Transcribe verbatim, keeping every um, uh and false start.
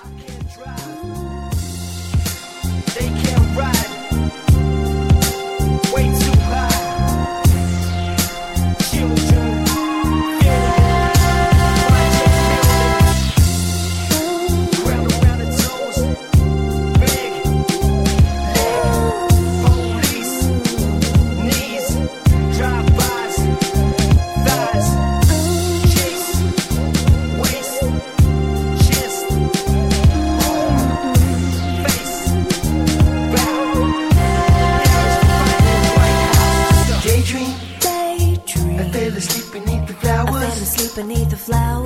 They can't ride. Way too high. Children. Ground around the toes. Big leg. Police. Knees. Drive-bys. Thighs. Chase. Waist. Chest. Boom. Face. Bow. Daydream. Daydream. I fell asleep beneath the I flowers. fell asleep beneath the flowers.